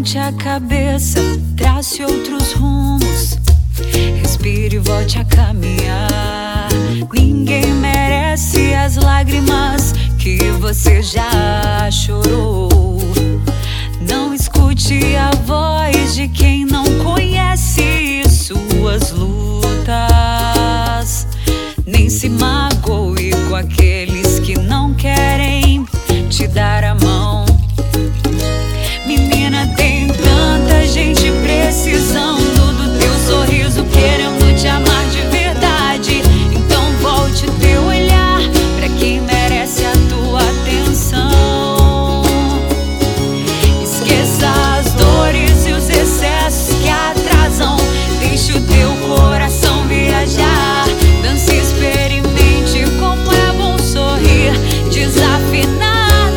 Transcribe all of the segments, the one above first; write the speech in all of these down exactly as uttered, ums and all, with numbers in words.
levante a cabeça, trace outros rumos, respire e volte a caminhar. Ninguém merece as lágrimas que você já chorou. Não escute a voz de quem não conhece suas lutas, nem se magoe com aqueles que não querem te dar a mão. Menina, tem tanta gente precisando do teu sorriso, querendo te amar de verdade. Então volte teu olhar pra quem merece a tua atenção. Esqueça as dores e os excessos que atrasam, deixe o teu coração viajar. Dance, experimente como é bom sorrir, desafinar.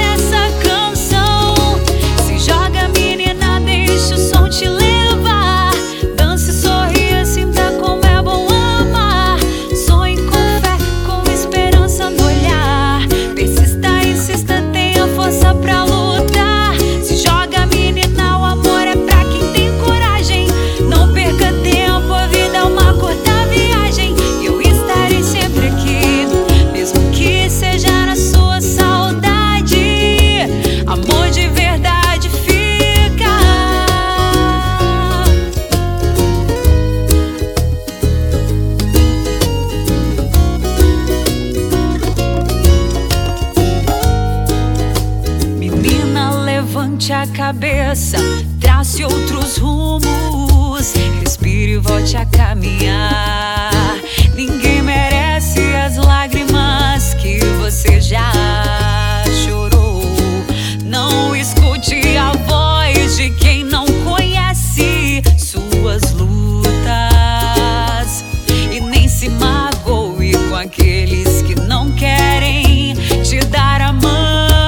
Levante a cabeça, trace outros rumos, respire e volte a caminhar. Ninguém merece as lágrimas que você já chorou. Não escute a voz de quem não conhece suas lutas, e nem se magoe com aqueles que não querem te dar a mão.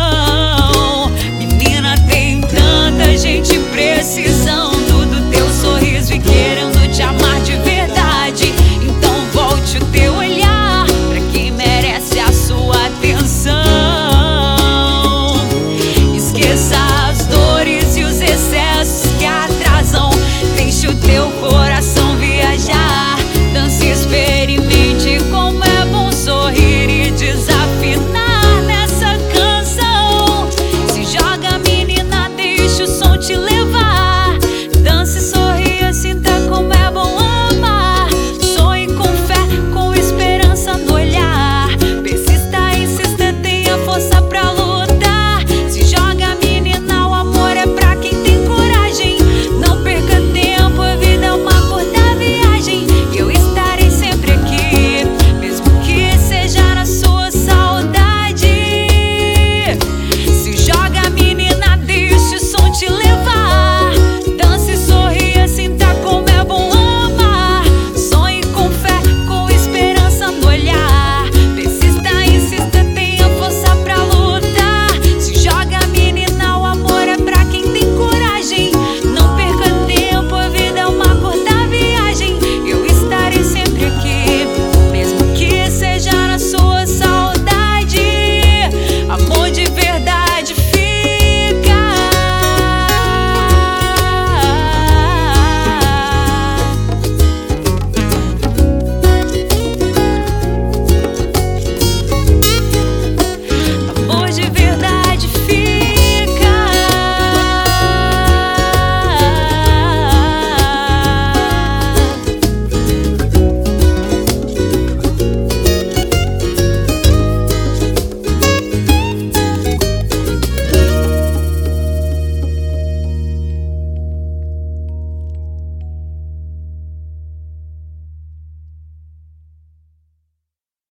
Gente precisando do teu sorriso e querendo te amar de verdade. Então volte o teu olhar pra quem merece a sua atenção. Esqueça as dores e os excessos que atrasam, deixe o teu coração viajar. Dance, experimente como é bom sorrir e desafinar nessa canção. Se joga, menina, deixa o som te levar.